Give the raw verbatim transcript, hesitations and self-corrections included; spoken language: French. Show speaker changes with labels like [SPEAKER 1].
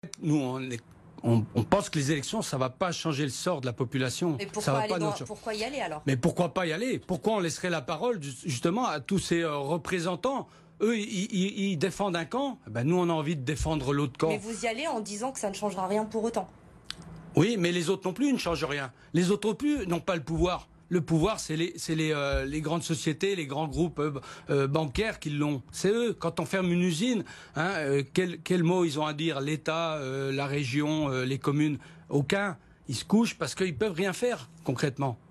[SPEAKER 1] Nous, on, est, on, on pense que les élections, ça ne va pas changer le sort de la population.
[SPEAKER 2] Mais
[SPEAKER 1] ça
[SPEAKER 2] pourquoi,
[SPEAKER 1] va
[SPEAKER 2] aller
[SPEAKER 1] pas
[SPEAKER 2] dans-
[SPEAKER 1] notre...
[SPEAKER 2] pourquoi y aller alors?
[SPEAKER 1] Mais pourquoi pas y aller? Pourquoi on laisserait la parole justement à tous ces euh, représentants? Eux, ils, ils, ils défendent un camp. Ben, nous, on a envie de défendre l'autre camp.
[SPEAKER 2] Mais vous y allez en disant que ça ne changera rien pour autant.
[SPEAKER 1] Oui, mais les autres non plus ne changent rien. Les autres non plus n'ont pas le pouvoir. Le pouvoir, c'est les, les, euh, les grandes sociétés, les grands groupes euh, euh, bancaires qui l'ont. C'est eux. Quand on ferme une usine, hein, euh, quel, quel mot ils ont à dire? L'État, euh, la région, euh, les communes? Aucun. Ils se couchent parce qu'ils peuvent rien faire concrètement.